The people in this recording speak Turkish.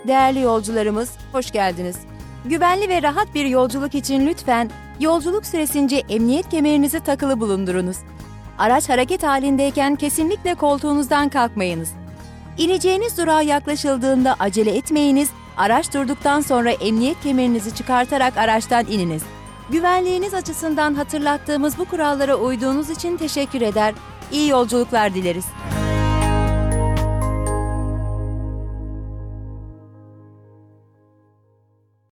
Değerli yolcularımız, hoş geldiniz. Güvenli ve rahat bir yolculuk için lütfen yolculuk süresince emniyet kemerinizi takılı bulundurunuz. Araç hareket halindeyken kesinlikle koltuğunuzdan kalkmayınız. İneceğiniz durağa yaklaşıldığında acele etmeyiniz, araç durduktan sonra emniyet kemerinizi çıkartarak araçtan ininiz. Güvenliğiniz açısından hatırlattığımız bu kurallara uyduğunuz için teşekkür eder, iyi yolculuklar dileriz.